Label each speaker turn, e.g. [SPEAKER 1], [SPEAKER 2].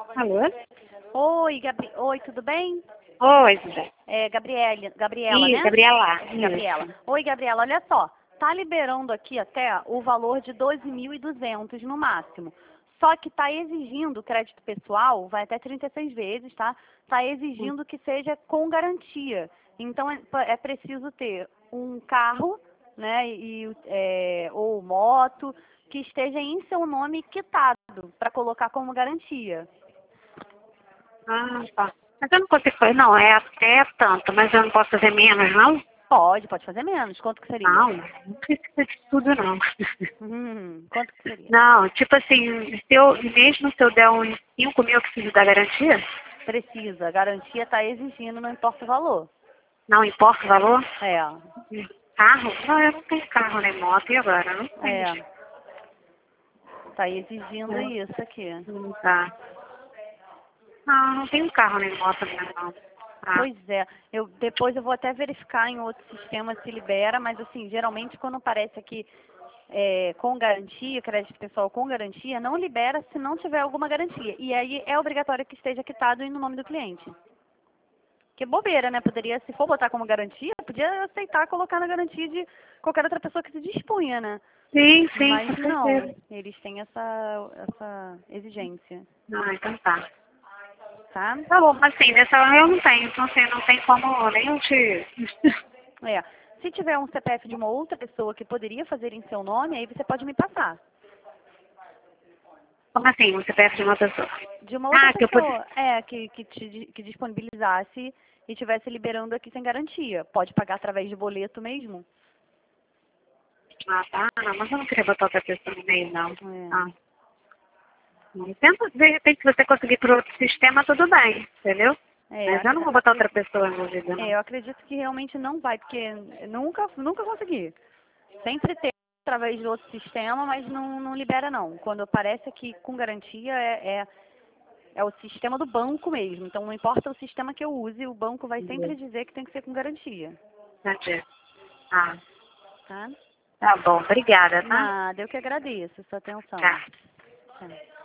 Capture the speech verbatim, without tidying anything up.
[SPEAKER 1] Alô?
[SPEAKER 2] Oi, Gabri... Oi, tudo bem?
[SPEAKER 1] Oi, Zé.
[SPEAKER 2] É Gabriela, Gabriela,
[SPEAKER 1] Ih,
[SPEAKER 2] né?
[SPEAKER 1] Gabriela.
[SPEAKER 2] Gabriela. Oi, Gabriela, olha só. Tá liberando aqui até o valor de doze mil e duzentos no máximo. Só que tá exigindo crédito pessoal, vai até trinta e seis vezes, tá? Tá exigindo que seja com garantia. Então é, é preciso ter um carro, né, e, é, ou moto, que esteja em seu nome quitado, para colocar como garantia.
[SPEAKER 1] Ah, tá. Mas eu não consigo fazer, não, é até tanto, mas eu não posso fazer menos, não?
[SPEAKER 2] Pode, pode fazer menos. Quanto que seria?
[SPEAKER 1] Não, não precisa de tudo, não.
[SPEAKER 2] Hum, quanto que seria?
[SPEAKER 1] Não, tipo assim, se eu, mesmo se eu der uns cinco mil, eu preciso da garantia?
[SPEAKER 2] Precisa. A garantia está exigindo, não importa o valor.
[SPEAKER 1] Não importa o valor?
[SPEAKER 2] É,
[SPEAKER 1] Carro? Não, eu não tenho carro nem moto, e agora? Não tenho.
[SPEAKER 2] é. Está exigindo
[SPEAKER 1] É.
[SPEAKER 2] isso aqui.
[SPEAKER 1] Hum, Tá. Não, não tenho carro nem moto, não. Ah,
[SPEAKER 2] Pois é. Eu, depois eu vou até verificar em outro sistema se libera, mas assim, geralmente quando aparece aqui é, com garantia, crédito pessoal com garantia, não libera se não tiver alguma garantia. E aí é obrigatório que esteja quitado e no nome do cliente. Que bobeira, né? Poderia, se for botar como garantia, podia aceitar colocar na garantia de qualquer outra pessoa que se dispunha, né?
[SPEAKER 1] sim, sim,
[SPEAKER 2] Mas
[SPEAKER 1] com
[SPEAKER 2] não,
[SPEAKER 1] certeza.
[SPEAKER 2] eles têm essa, essa exigência,
[SPEAKER 1] Ah, então tá.
[SPEAKER 2] tá?
[SPEAKER 1] Tá bom, assim, nessa hora eu não tenho, então assim, não tem como nem eu te...
[SPEAKER 2] É. Se tiver um C P F de uma outra pessoa que poderia fazer em seu nome, aí você pode me passar.
[SPEAKER 1] Como assim, um C P F de uma pessoa?
[SPEAKER 2] De uma outra
[SPEAKER 1] Ah, que eu pude...
[SPEAKER 2] pessoa, é, que, que, te, que disponibilizasse e estivesse liberando aqui sem garantia. Pode pagar através de boleto mesmo?
[SPEAKER 1] Ah, tá, não, mas eu não queria botar outra pessoa no meio, não.
[SPEAKER 2] É.
[SPEAKER 1] Ah. Não. Tenta, de repente, se você conseguir por outro sistema, tudo bem, entendeu?
[SPEAKER 2] É,
[SPEAKER 1] Mas eu não
[SPEAKER 2] acre-
[SPEAKER 1] vou botar outra pessoa envolvida,
[SPEAKER 2] é,
[SPEAKER 1] não.
[SPEAKER 2] eu acredito que realmente não vai, porque nunca, nunca consegui. Sempre tem através de outro sistema, mas não, não libera não. Quando aparece aqui com garantia, é, é, é o sistema do banco mesmo. Então não importa o sistema que eu use, o banco vai sempre
[SPEAKER 1] Uhum.
[SPEAKER 2] dizer que tem que ser com garantia.
[SPEAKER 1] Entendi. Ah,
[SPEAKER 2] Tá?
[SPEAKER 1] tá bom, obrigada, tá?
[SPEAKER 2] Nada, eu que agradeço a sua atenção.
[SPEAKER 1] Tá.
[SPEAKER 2] Tá.